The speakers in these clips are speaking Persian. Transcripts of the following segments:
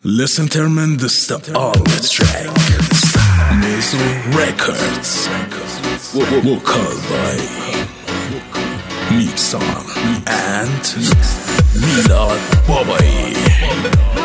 Listen Termin, this is the Always track. Mazo Records. Vocal by Mixon and Milad Babai.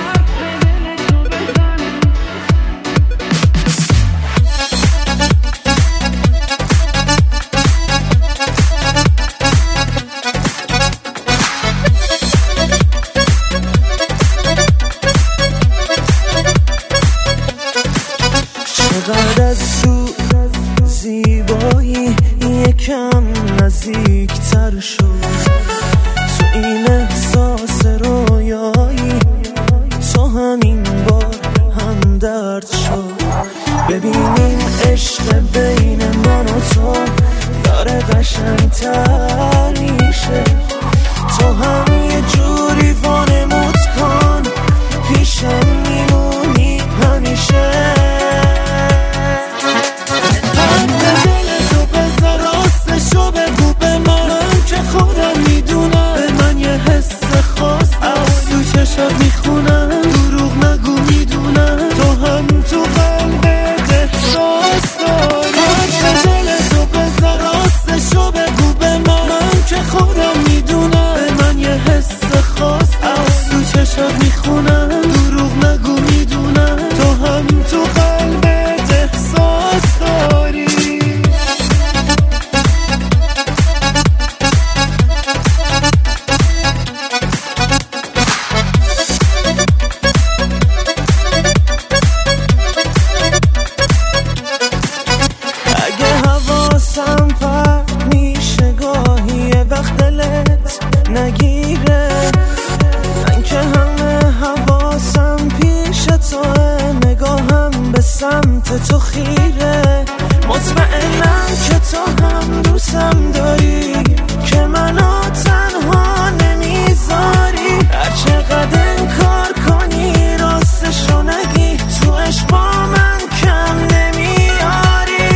چقدر از تو زیبایی یکم نزدیکتر شد، تو این احساس رویایی تو همین بار هم درد شد. ببینیم عشق بین من و تو داره قشنگتر میشه، تو هم یه جوری وانمود کن پیشم میمونی همیشه. میخونم دروغ نگو میدونم تو هم تو قلبت احساس داری. دل تو بذار راستشو بگو به من که خودم میدونم به من یه حس خاص از تو چشات میخونم دروغ نگو میدونم تو هم تو قلبت احساس داری. نگیره من که همه حواسم پیش تو، نگاهم به سمت تو خیره، مطمئنم که تو هم دوستم داری که منو تنها نمیذاری. هر چقدر انکار کنی راستشو نگی تو عشق با من کم نمیاری.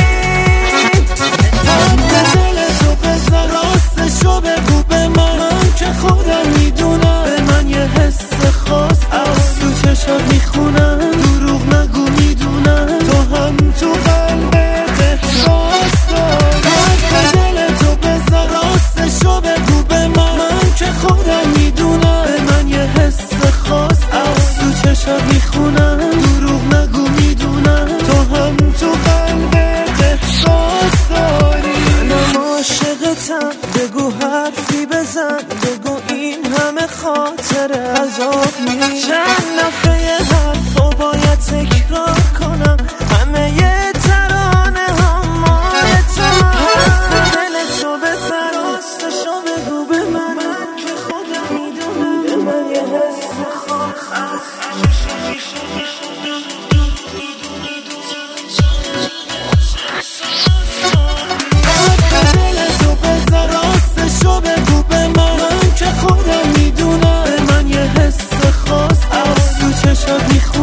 دل تو بذار راستشو بگو به من که خودم میدونم به من یه حس خاص از تو چشات میخونم دروغ نگو میدونم تو هم تو قلبت احساس داری. دل تو بذار راستشو بگو به من که خودم میدونم به من یه حس خاص از تو چشات میخونم دروغ نگو میدونم تو هم تو قلبت احساس داری. منم عاشقتم بگو حرفی بزن بگو این همه خاطر عذاب می چند دفعه حرفو باید تکرار کنم همه یه ترانه هم مال تو. حرف دل تو بزن راستشو بگو به من که خودم میدونم به من یه حس خاص. بگو به من که خودم میدونم به من یه حس خاص از تو چشات میخونم